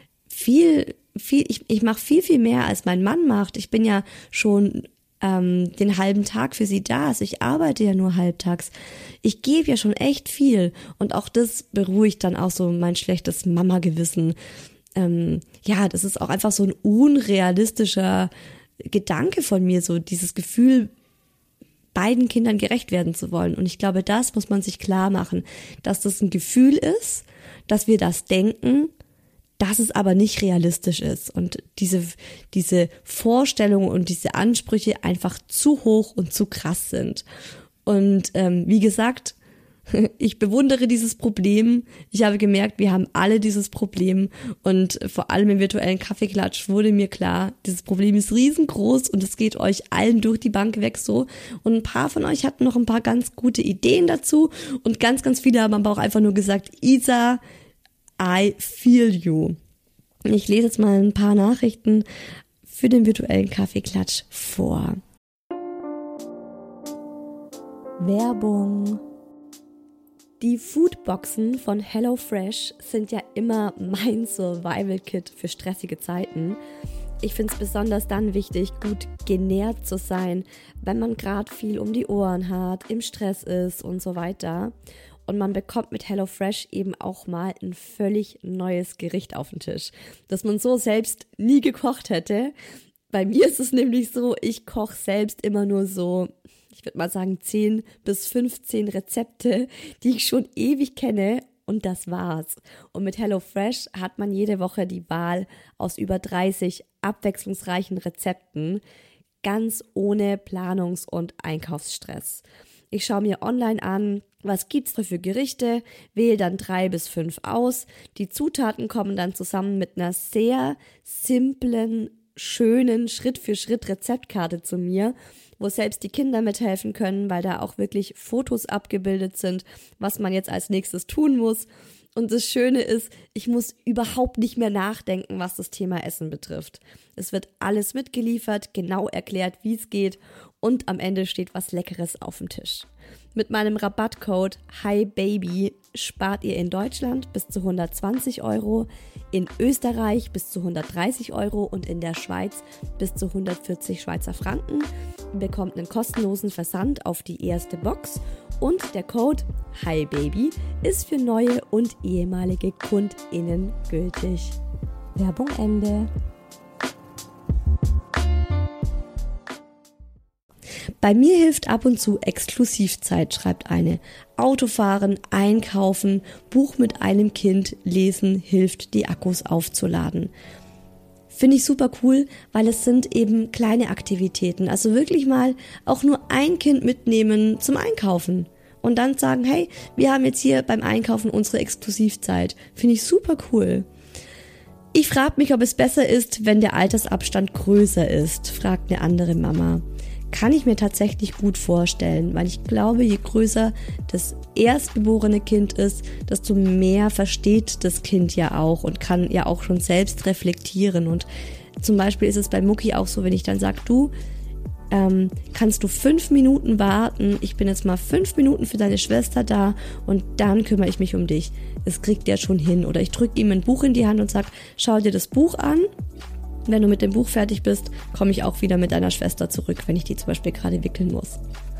Ich mache viel mehr, als mein Mann macht. Ich bin ja schon den halben Tag für sie da. Also ich arbeite ja nur halbtags. Ich gebe ja schon echt viel. Und auch das beruhigt dann auch so mein schlechtes Mama-Gewissen. das ist auch einfach so ein unrealistischer Gedanke von mir, so dieses Gefühl, beiden Kindern gerecht werden zu wollen. Und ich glaube, das muss man sich klar machen, dass das ein Gefühl ist, dass wir das denken, dass es aber nicht realistisch ist und diese Vorstellungen und diese Ansprüche einfach zu hoch und zu krass sind. Und wie gesagt, ich bewundere dieses Problem. Ich habe gemerkt, wir haben alle dieses Problem und vor allem im virtuellen Kaffeeklatsch wurde mir klar, dieses Problem ist riesengroß und es geht euch allen durch die Bank weg so. Und ein paar von euch hatten noch ein paar ganz gute Ideen dazu und ganz, ganz viele haben aber auch einfach nur gesagt, Isa, I feel you. Ich lese jetzt mal ein paar Nachrichten für den virtuellen Kaffeeklatsch vor. Werbung. Die Foodboxen von HelloFresh sind ja immer mein Survival-Kit für stressige Zeiten. Ich finde es besonders dann wichtig, gut genährt zu sein, wenn man gerade viel um die Ohren hat, im Stress ist und so weiter. Und man bekommt mit HelloFresh eben auch mal ein völlig neues Gericht auf den Tisch, das man so selbst nie gekocht hätte. Bei mir ist es nämlich so, ich koche selbst immer nur so, ich würde mal sagen 10 bis 15 Rezepte, die ich schon ewig kenne und das war's. Und mit HelloFresh hat man jede Woche die Wahl aus über 30 abwechslungsreichen Rezepten, ganz ohne Planungs- und Einkaufsstress. Ich schaue mir online an, was gibt's da für Gerichte, wähle dann 3 bis 5 aus. Die Zutaten kommen dann zusammen mit einer sehr simplen, schönen Schritt-für-Schritt-Rezeptkarte zu mir, wo selbst die Kinder mithelfen können, weil da auch wirklich Fotos abgebildet sind, was man jetzt als nächstes tun muss. Und das Schöne ist, ich muss überhaupt nicht mehr nachdenken, was das Thema Essen betrifft. Es wird alles mitgeliefert, genau erklärt, wie es geht und am Ende steht was Leckeres auf dem Tisch. Mit meinem Rabattcode HiBaby spart ihr in Deutschland bis zu 120 €, in Österreich bis zu 130 € und in der Schweiz bis zu 140 Schweizer Franken. Ihr bekommt einen kostenlosen Versand auf die erste Box und der Code HiBaby ist für neue und ehemalige KundInnen gültig. Werbung Ende. Bei mir hilft ab und zu Exklusivzeit, schreibt eine. Autofahren, einkaufen, Buch mit einem Kind, lesen hilft, die Akkus aufzuladen. Finde ich super cool, weil es sind eben kleine Aktivitäten. Also wirklich mal auch nur ein Kind mitnehmen zum Einkaufen. Und dann sagen, hey, wir haben jetzt hier beim Einkaufen unsere Exklusivzeit. Finde ich super cool. Ich frage mich, ob es besser ist, wenn der Altersabstand größer ist, fragt eine andere Mama. Kann ich mir tatsächlich gut vorstellen, weil ich glaube, je größer das erstgeborene Kind ist, desto mehr versteht das Kind ja auch und kann ja auch schon selbst reflektieren. Und zum Beispiel ist es bei Mucki auch so, wenn ich dann sage, du, kannst du 5 Minuten warten, ich bin jetzt mal 5 Minuten für deine Schwester da und dann kümmere ich mich um dich. Das kriegt der schon hin. Oder ich drücke ihm ein Buch in die Hand und sage, schau dir das Buch an. Wenn du mit dem Buch fertig bist, komme ich auch wieder mit deiner Schwester zurück, wenn ich die zum Beispiel gerade wickeln muss.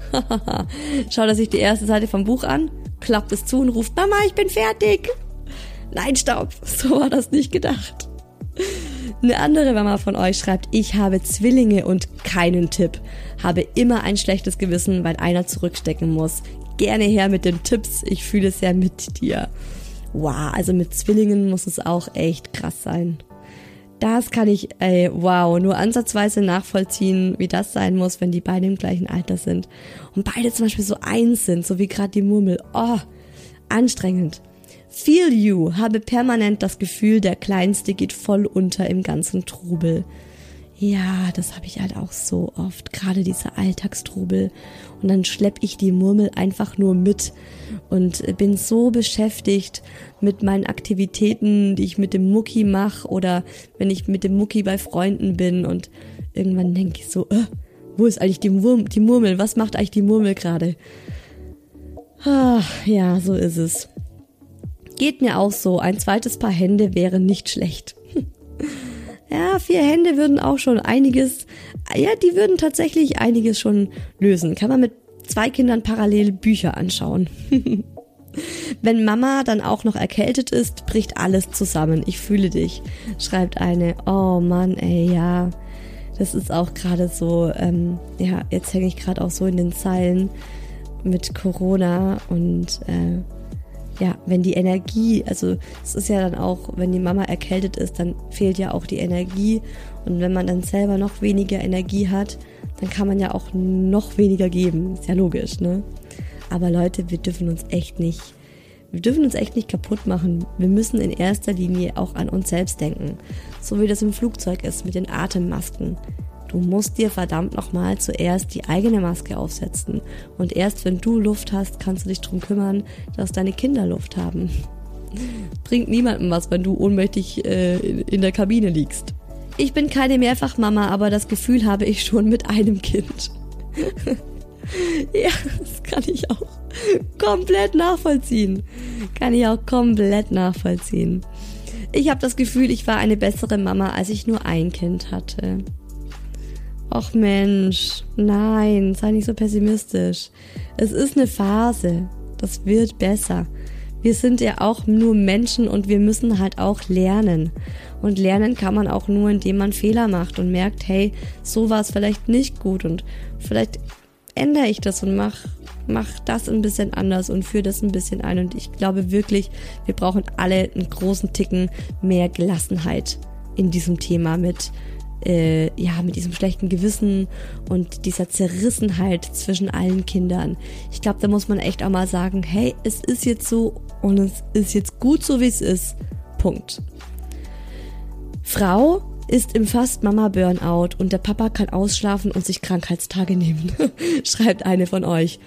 Schaut er sich die erste Seite vom Buch an, klappt es zu und ruft, Mama, ich bin fertig. Nein, stopp, so war das nicht gedacht. Eine andere Mama von euch schreibt, ich habe Zwillinge und keinen Tipp. Habe immer ein schlechtes Gewissen, weil einer zurückstecken muss. Gerne her mit den Tipps, ich fühle sehr mit dir. Wow, also mit Zwillingen muss es auch echt krass sein. Das kann ich, nur ansatzweise nachvollziehen, wie das sein muss, wenn die beide im gleichen Alter sind. Und beide zum Beispiel so eins sind, so wie gerade die Murmel. Oh, anstrengend. Feel you, habe permanent das Gefühl, der Kleinste geht voll unter im ganzen Trubel. Ja, das habe ich halt auch so oft, gerade dieser Alltagstrubel. Und dann schlepp ich die Murmel einfach nur mit und bin so beschäftigt mit meinen Aktivitäten, die ich mit dem Mucki mache oder wenn ich mit dem Mucki bei Freunden bin und irgendwann denke ich so, wo ist eigentlich die Murmel? Was macht eigentlich die Murmel gerade? Ja, so ist es. Geht mir auch so, ein zweites Paar Hände wäre nicht schlecht. Ja, 4 Hände würden auch schon einiges, die würden tatsächlich einiges schon lösen. Kann man mit 2 Kindern parallel Bücher anschauen. Wenn Mama dann auch noch erkältet ist, bricht alles zusammen. Ich fühle dich, schreibt eine. Oh Mann, ey, ja. Das ist auch gerade so, jetzt hänge ich gerade auch so in den Zeilen mit Corona und wenn die Energie, also es ist ja dann auch, wenn die Mama erkältet ist, dann fehlt ja auch die Energie und wenn man dann selber noch weniger Energie hat, dann kann man ja auch noch weniger geben, ist ja logisch, ne? Aber Leute, wir dürfen uns echt nicht kaputt machen. Wir müssen in erster Linie auch an uns selbst denken, so wie das im Flugzeug ist mit den Atemmasken. Du musst dir verdammt nochmal zuerst die eigene Maske aufsetzen. Und erst wenn du Luft hast, kannst du dich drum kümmern, dass deine Kinder Luft haben. Bringt niemandem was, wenn du ohnmächtig in der Kabine liegst. Ich bin keine Mehrfachmama, aber das Gefühl habe ich schon mit einem Kind. Ja, das kann ich auch komplett nachvollziehen. Ich habe das Gefühl, ich war eine bessere Mama, als ich nur ein Kind hatte. Och Mensch, nein, sei nicht so pessimistisch. Es ist eine Phase, das wird besser. Wir sind ja auch nur Menschen und wir müssen halt auch lernen. Und lernen kann man auch nur, indem man Fehler macht und merkt, hey, so war es vielleicht nicht gut und vielleicht ändere ich das und mach das ein bisschen anders und führe das ein bisschen ein. Und ich glaube wirklich, wir brauchen alle einen großen Ticken mehr Gelassenheit in diesem Thema mit diesem schlechten Gewissen und dieser Zerrissenheit zwischen allen Kindern. Ich glaube, da muss man echt auch mal sagen, hey, es ist jetzt so und es ist jetzt gut so, wie es ist. Punkt. Frau ist im Fast-Mama-Burnout und der Papa kann ausschlafen und sich Krankheitstage nehmen, schreibt eine von euch.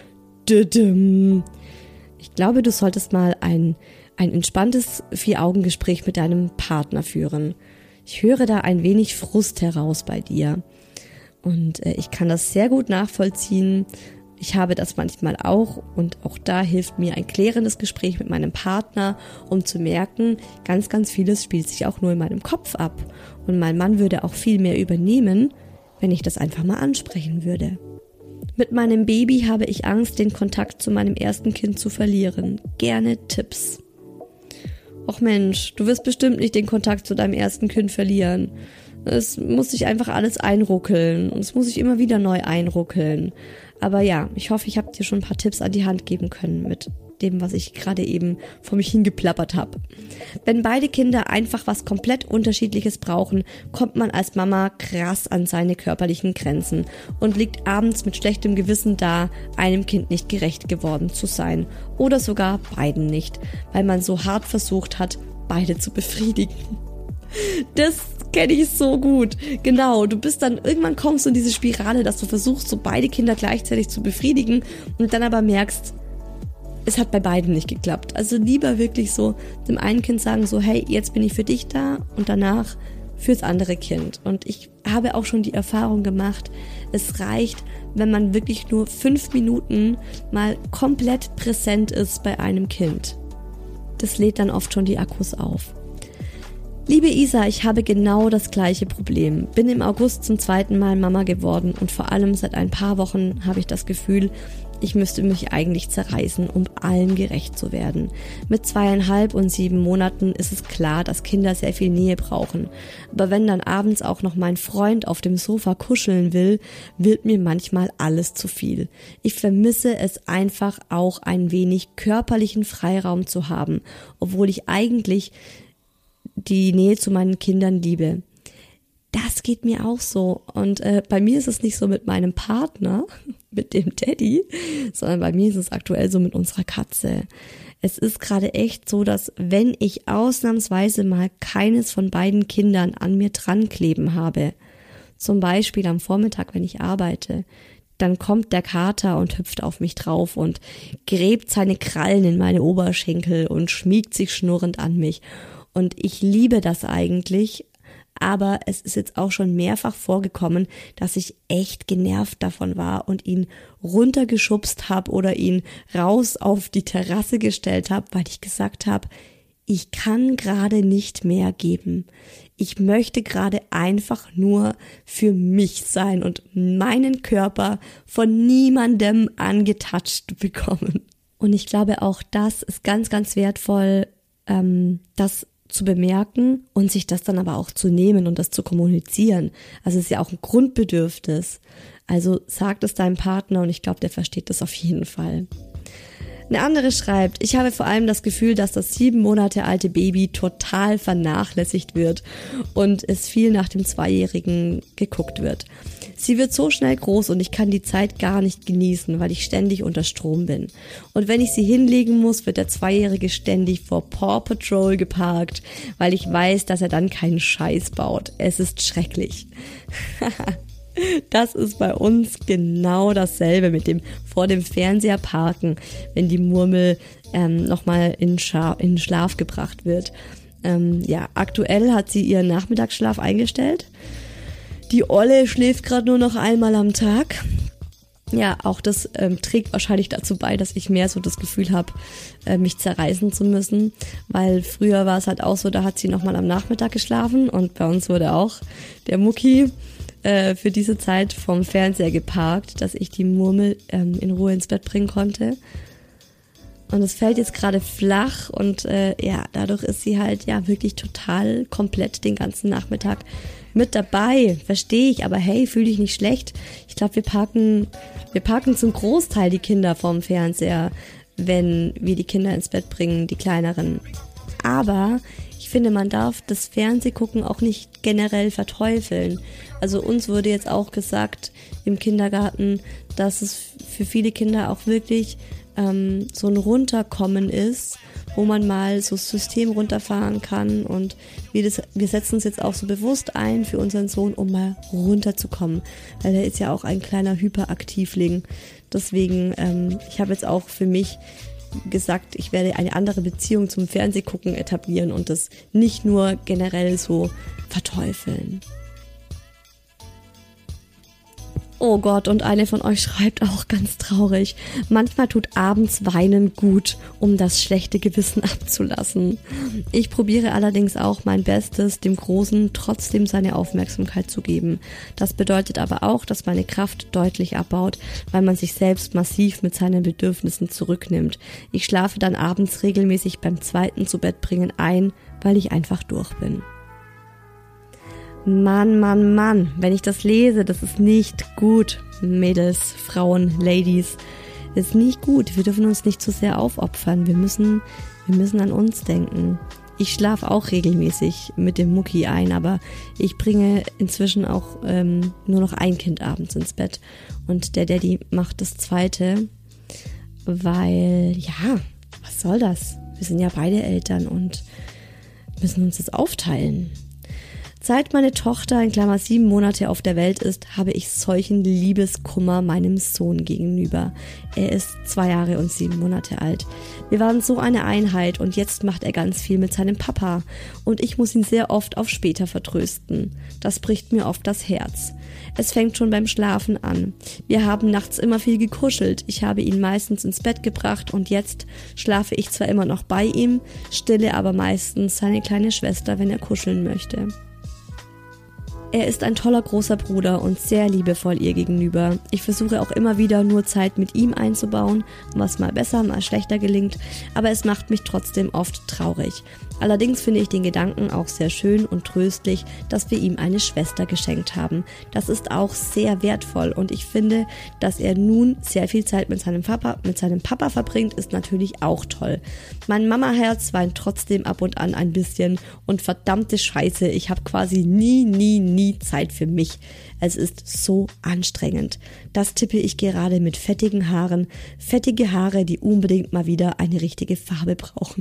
Ich glaube, du solltest mal ein entspanntes 4-Augen-Gespräch mit deinem Partner führen. Ich höre da ein wenig Frust heraus bei dir und ich kann das sehr gut nachvollziehen. Ich habe das manchmal auch und auch da hilft mir ein klärendes Gespräch mit meinem Partner, um zu merken, ganz, ganz vieles spielt sich auch nur in meinem Kopf ab und mein Mann würde auch viel mehr übernehmen, wenn ich das einfach mal ansprechen würde. Mit meinem Baby habe ich Angst, den Kontakt zu meinem ersten Kind zu verlieren. Gerne Tipps. Och Mensch, du wirst bestimmt nicht den Kontakt zu deinem ersten Kind verlieren. Es muss sich einfach alles einruckeln und es muss sich immer wieder neu einruckeln. Aber ja, ich hoffe, ich habe dir schon ein paar Tipps an die Hand geben können mit dem, was ich gerade eben vor mich hingeplappert habe. Wenn beide Kinder einfach was komplett Unterschiedliches brauchen, kommt man als Mama krass an seine körperlichen Grenzen und liegt abends mit schlechtem Gewissen da, einem Kind nicht gerecht geworden zu sein. Oder sogar beiden nicht, weil man so hart versucht hat, beide zu befriedigen. Das kenne ich so gut. Genau, du bist dann, irgendwann kommst du in diese Spirale, dass du versuchst, so beide Kinder gleichzeitig zu befriedigen und dann aber merkst, es hat bei beiden nicht geklappt. Also lieber wirklich so dem einen Kind sagen so, hey, jetzt bin ich für dich da und danach fürs andere Kind. Und ich habe auch schon die Erfahrung gemacht, es reicht, wenn man wirklich nur 5 Minuten mal komplett präsent ist bei einem Kind. Das lädt dann oft schon die Akkus auf. Liebe Isa, ich habe genau das gleiche Problem. Bin im August zum 2. Mal Mama geworden und vor allem seit ein paar Wochen habe ich das Gefühl, ich müsste mich eigentlich zerreißen, um allen gerecht zu werden. Mit 2,5 und 7 Monaten ist es klar, dass Kinder sehr viel Nähe brauchen. Aber wenn dann abends auch noch mein Freund auf dem Sofa kuscheln will, wird mir manchmal alles zu viel. Ich vermisse es einfach auch ein wenig körperlichen Freiraum zu haben, obwohl ich eigentlich die Nähe zu meinen Kindern liebe. Das geht mir auch so. Und bei mir ist es nicht so mit meinem Partner, mit dem Daddy, sondern bei mir ist es aktuell so mit unserer Katze. Es ist gerade echt so, dass wenn ich ausnahmsweise mal keines von beiden Kindern an mir dran kleben habe, zum Beispiel am Vormittag, wenn ich arbeite, dann kommt der Kater und hüpft auf mich drauf und gräbt seine Krallen in meine Oberschenkel und schmiegt sich schnurrend an mich. Und ich liebe das eigentlich, aber es ist jetzt auch schon mehrfach vorgekommen, dass ich echt genervt davon war und ihn runtergeschubst habe oder ihn raus auf die Terrasse gestellt habe, weil ich gesagt habe, ich kann gerade nicht mehr geben. Ich möchte gerade einfach nur für mich sein und meinen Körper von niemandem angetatscht bekommen. Und ich glaube, auch das ist ganz, ganz wertvoll, das zu bemerken und sich das dann aber auch zu nehmen und das zu kommunizieren. Also es ist ja auch ein Grundbedürfnis. Also sagt es deinem Partner und ich glaube, der versteht das auf jeden Fall. Eine andere schreibt, ich habe vor allem das Gefühl, dass das 7 Monate alte Baby total vernachlässigt wird und es viel nach dem 2-Jährigen geguckt wird. Sie wird so schnell groß und ich kann die Zeit gar nicht genießen, weil ich ständig unter Strom bin. Und wenn ich sie hinlegen muss, wird der 2-Jährige ständig vor Paw Patrol geparkt, weil ich weiß, dass er dann keinen Scheiß baut. Es ist schrecklich. Das ist bei uns genau dasselbe mit dem vor dem Fernseher parken, wenn die Murmel nochmal in Schlaf gebracht wird. Aktuell hat sie ihren Nachmittagsschlaf eingestellt. Die Olle schläft gerade nur noch einmal am Tag. Ja, auch das trägt wahrscheinlich dazu bei, dass ich mehr so das Gefühl habe, mich zerreißen zu müssen. Weil früher war es halt auch so, da hat sie nochmal am Nachmittag geschlafen und bei uns wurde auch der Mucki für diese Zeit vom Fernseher geparkt, dass ich die Murmel in Ruhe ins Bett bringen konnte. Und es fällt jetzt gerade flach und dadurch ist sie halt wirklich total komplett den ganzen Nachmittag mit dabei. Verstehe ich, aber hey, fühl dich nicht schlecht. Ich glaube, wir parken zum Großteil die Kinder vorm Fernseher, wenn wir die Kinder ins Bett bringen, die Kleineren. Aber ich finde, man darf das Fernsehgucken auch nicht generell verteufeln. Also uns wurde jetzt auch gesagt im Kindergarten, dass es für viele Kinder auch wirklich so ein Runterkommen ist, wo man mal so das System runterfahren kann und wir setzen uns jetzt auch so bewusst ein für unseren Sohn, um mal runterzukommen, weil er ist ja auch ein kleiner Hyperaktivling. Deswegen, ich habe jetzt auch für mich gesagt, ich werde eine andere Beziehung zum Fernsehgucken etablieren und das nicht nur generell so verteufeln. Oh Gott, und eine von euch schreibt auch ganz traurig. Manchmal tut abends Weinen gut, um das schlechte Gewissen abzulassen. Ich probiere allerdings auch mein Bestes, dem Großen trotzdem seine Aufmerksamkeit zu geben. Das bedeutet aber auch, dass meine Kraft deutlich abbaut, weil man sich selbst massiv mit seinen Bedürfnissen zurücknimmt. Ich schlafe dann abends regelmäßig beim 2. Zubettbringen ein, weil ich einfach durch bin. Mann, wenn ich das lese, das ist nicht gut. Mädels, Frauen, Ladies, das ist nicht gut. Wir dürfen uns nicht zu sehr aufopfern. Wir müssen an uns denken. Ich schlafe auch regelmäßig mit dem Mucki ein, aber ich bringe inzwischen auch nur noch ein Kind abends ins Bett. Und der Daddy macht das 2., weil, was soll das? Wir sind ja beide Eltern und müssen uns das aufteilen. Seit meine Tochter in Klammer 7 Monate auf der Welt ist, habe ich solchen Liebeskummer meinem Sohn gegenüber. Er ist 2 Jahre und 7 Monate alt. Wir waren so eine Einheit und jetzt macht er ganz viel mit seinem Papa und ich muss ihn sehr oft auf später vertrösten. Das bricht mir oft das Herz. Es fängt schon beim Schlafen an. Wir haben nachts immer viel gekuschelt. Ich habe ihn meistens ins Bett gebracht und jetzt schlafe ich zwar immer noch bei ihm, stille aber meistens seine kleine Schwester, wenn er kuscheln möchte. Er ist ein toller großer Bruder und sehr liebevoll ihr gegenüber. Ich versuche auch immer wieder nur Zeit mit ihm einzubauen, was mal besser, mal schlechter gelingt, aber es macht mich trotzdem oft traurig. Allerdings finde ich den Gedanken auch sehr schön und tröstlich, dass wir ihm eine Schwester geschenkt haben. Das ist auch sehr wertvoll und ich finde, dass er nun sehr viel Zeit mit seinem Papa verbringt, ist natürlich auch toll. Mein Mamaherz weint trotzdem ab und an ein bisschen und verdammte Scheiße, ich habe quasi nie Zeit für mich. Es ist so anstrengend. Das tippe ich gerade mit fettigen Haaren. Fettige Haare, die unbedingt mal wieder eine richtige Farbe brauchen.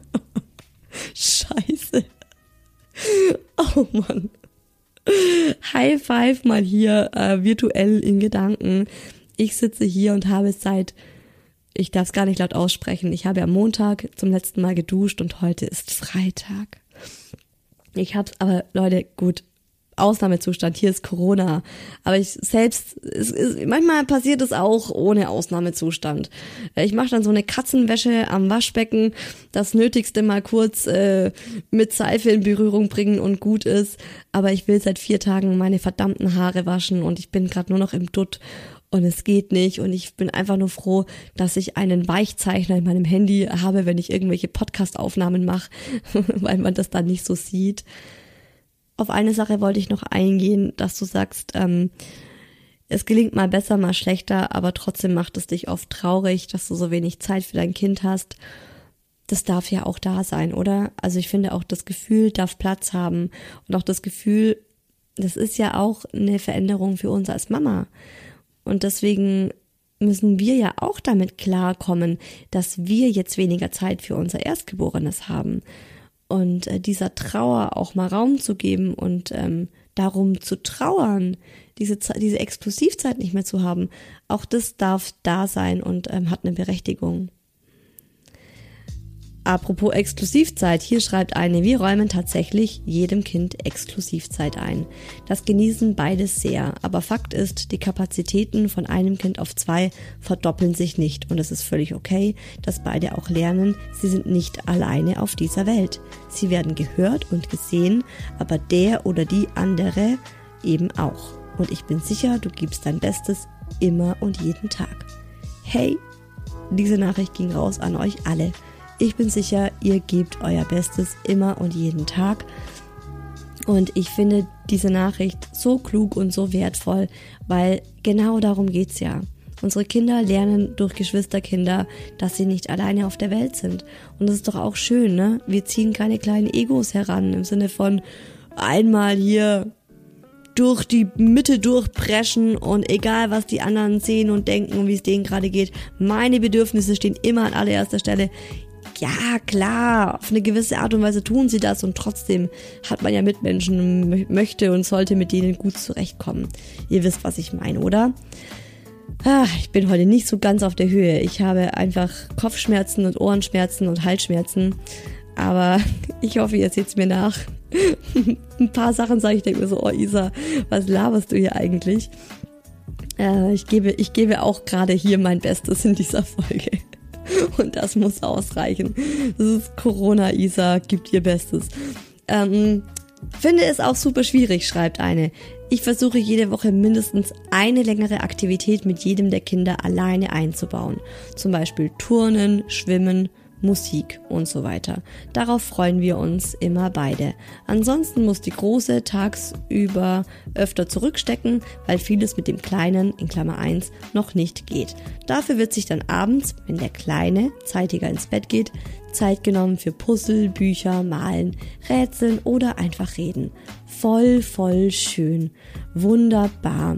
Scheiße. Oh Mann. High Five mal hier virtuell in Gedanken. Ich sitze hier und habe ich darf es gar nicht laut aussprechen, ich habe am Montag zum letzten Mal geduscht und heute ist Freitag. Aber Leute, gut, Ausnahmezustand, hier ist Corona, aber manchmal passiert es auch ohne Ausnahmezustand. Ich mache dann so eine Katzenwäsche am Waschbecken, das Nötigste mal kurz mit Seife in Berührung bringen und gut ist, aber ich will seit 4 Tagen meine verdammten Haare waschen und ich bin gerade nur noch im Dutt und es geht nicht und ich bin einfach nur froh, dass ich einen Weichzeichner in meinem Handy habe, wenn ich irgendwelche Podcast-Aufnahmen mache, weil man das dann nicht so sieht. Auf eine Sache wollte ich noch eingehen, dass du sagst, es gelingt mal besser, mal schlechter, aber trotzdem macht es dich oft traurig, dass du so wenig Zeit für dein Kind hast. Das darf ja auch da sein, oder? Also ich finde auch, das Gefühl darf Platz haben und auch das Gefühl, das ist ja auch eine Veränderung für uns als Mama. Und deswegen müssen wir ja auch damit klarkommen, dass wir jetzt weniger Zeit für unser Erstgeborenes haben. Und dieser Trauer auch mal Raum zu geben und darum zu trauern, diese Exklusivzeit nicht mehr zu haben, auch das darf da sein und hat eine Berechtigung. Apropos Exklusivzeit, hier schreibt eine, wir räumen tatsächlich jedem Kind Exklusivzeit ein. Das genießen beides sehr, aber Fakt ist, die Kapazitäten von einem Kind auf 2 verdoppeln sich nicht und es ist völlig okay, dass beide auch lernen, sie sind nicht alleine auf dieser Welt. Sie werden gehört und gesehen, aber der oder die andere eben auch. Und ich bin sicher, du gibst dein Bestes immer und jeden Tag. Hey, diese Nachricht ging raus an euch alle. Ich bin sicher, ihr gebt euer Bestes immer und jeden Tag. Und ich finde diese Nachricht so klug und so wertvoll, weil genau darum geht's ja. Unsere Kinder lernen durch Geschwisterkinder, dass sie nicht alleine auf der Welt sind. Und das ist doch auch schön, ne? Wir ziehen keine kleinen Egos heran, im Sinne von einmal hier durch die Mitte durchpreschen und egal, was die anderen sehen und denken und wie es denen gerade geht, meine Bedürfnisse stehen immer an allererster Stelle. Ja, klar, auf eine gewisse Art und Weise tun sie das und trotzdem hat man ja Mitmenschen und möchte und sollte mit denen gut zurechtkommen. Ihr wisst, was ich meine, oder? Ich bin heute nicht so ganz auf der Höhe. Ich habe einfach Kopfschmerzen und Ohrenschmerzen und Halsschmerzen, aber ich hoffe, ihr seht's mir nach. Ein paar Sachen sage ich, denke mir so, oh Isa, was laberst du hier eigentlich? Ich gebe auch gerade hier mein Bestes in dieser Folge. Und das muss ausreichen. Das ist Corona, Isa, gibt ihr Bestes. Finde es auch super schwierig, schreibt eine. Ich versuche jede Woche mindestens eine längere Aktivität mit jedem der Kinder alleine einzubauen. Zum Beispiel Turnen, Schwimmen, Musik und so weiter. Darauf freuen wir uns immer beide. Ansonsten muss die Große tagsüber öfter zurückstecken, weil vieles mit dem Kleinen, in Klammer 1, noch nicht geht. Dafür wird sich dann abends, wenn der Kleine zeitiger ins Bett geht, Zeit genommen für Puzzle, Bücher, Malen, Rätseln oder einfach reden. Voll schön. Wunderbar.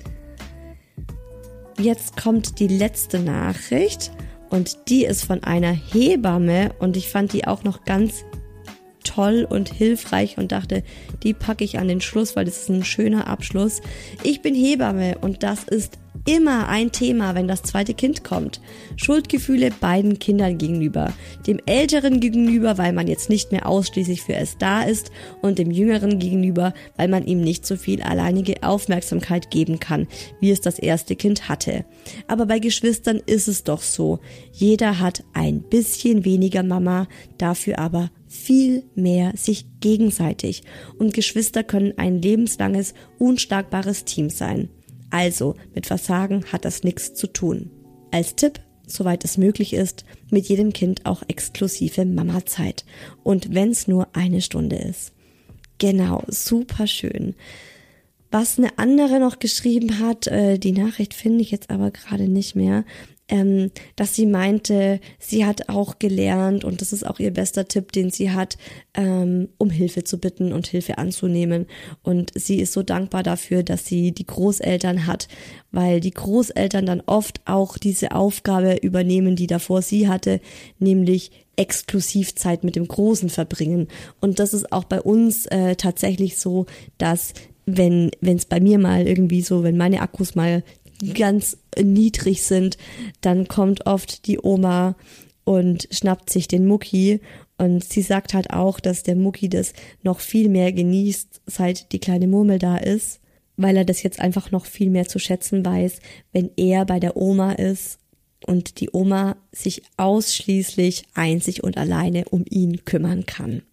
Jetzt kommt die letzte Nachricht. Und die ist von einer Hebamme und ich fand die auch noch ganz toll und hilfreich und dachte, die packe ich an den Schluss, weil das ist ein schöner Abschluss. Ich bin Hebamme und das ist immer ein Thema, wenn das zweite Kind kommt. Schuldgefühle beiden Kindern gegenüber. Dem Älteren gegenüber, weil man jetzt nicht mehr ausschließlich für es da ist und dem Jüngeren gegenüber, weil man ihm nicht so viel alleinige Aufmerksamkeit geben kann, wie es das erste Kind hatte. Aber bei Geschwistern ist es doch so. Jeder hat ein bisschen weniger Mama, dafür aber viel mehr sich gegenseitig. Und Geschwister können ein lebenslanges, unschlagbares Team sein. Also, mit Versagen hat das nichts zu tun. Als Tipp, soweit es möglich ist, mit jedem Kind auch exklusive Mama-Zeit. Und wenn's nur 1 Stunde ist. Genau, super schön. Was eine andere noch geschrieben hat, die Nachricht finde ich jetzt aber gerade nicht mehr, dass sie meinte, sie hat auch gelernt und das ist auch ihr bester Tipp, den sie hat, um Hilfe zu bitten und Hilfe anzunehmen. Und sie ist so dankbar dafür, dass sie die Großeltern hat, weil die Großeltern dann oft auch diese Aufgabe übernehmen, die davor sie hatte, nämlich Exklusivzeit mit dem Großen verbringen. Und das ist auch bei uns tatsächlich so, dass wenn es bei mir mal irgendwie so, wenn meine Akkus mal ganz niedrig sind, dann kommt oft die Oma und schnappt sich den Mucki und sie sagt halt auch, dass der Mucki das noch viel mehr genießt, seit die kleine Murmel da ist, weil er das jetzt einfach noch viel mehr zu schätzen weiß, wenn er bei der Oma ist und die Oma sich ausschließlich einzig und alleine um ihn kümmern kann.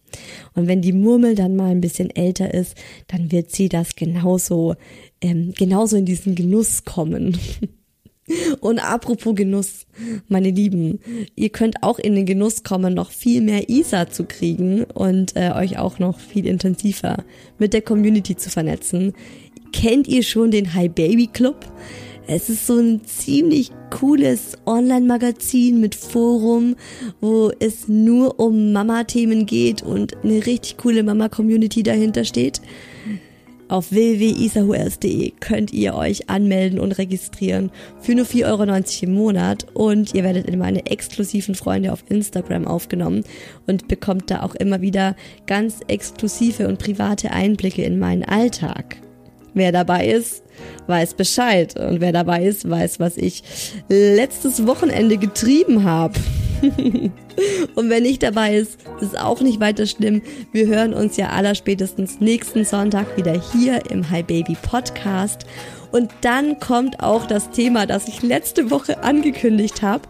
Und wenn die Murmel dann mal ein bisschen älter ist, dann wird sie das genauso in diesen Genuss kommen. Und apropos Genuss, meine Lieben, ihr könnt auch in den Genuss kommen, noch viel mehr Isa zu kriegen und euch auch noch viel intensiver mit der Community zu vernetzen. Kennt ihr schon den Hi Baby Club? Es ist so ein ziemlich cooles Online-Magazin mit Forum, wo es nur um Mama-Themen geht und eine richtig coole Mama-Community dahinter steht. Auf www.isahuers.de könnt ihr euch anmelden und registrieren für nur 4,90 € im Monat und ihr werdet in meine exklusiven Freunde auf Instagram aufgenommen und bekommt da auch immer wieder ganz exklusive und private Einblicke in meinen Alltag. Wer dabei ist, weiß Bescheid und wer dabei ist, weiß, was ich letztes Wochenende getrieben habe. Und wer nicht dabei ist auch nicht weiter schlimm. Wir hören uns ja allerspätestens nächsten Sonntag wieder hier im Hi Baby Podcast. Und dann kommt auch das Thema, das ich letzte Woche angekündigt habe.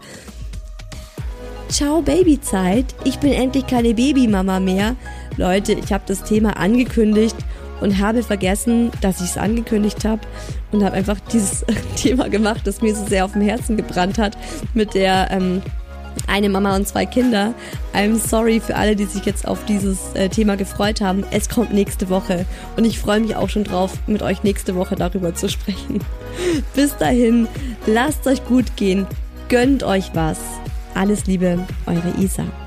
Ciao Babyzeit, ich bin endlich keine Babymama mehr. Leute, ich habe das Thema angekündigt und habe vergessen, dass ich es angekündigt habe und habe einfach dieses Thema gemacht, das mir so sehr auf dem Herzen gebrannt hat, mit der eine Mama und 2 Kinder. I'm sorry für alle, die sich jetzt auf dieses Thema gefreut haben. Es kommt nächste Woche und ich freue mich auch schon drauf, mit euch nächste Woche darüber zu sprechen. Bis dahin, lasst euch gut gehen, gönnt euch was. Alles Liebe, eure Isa.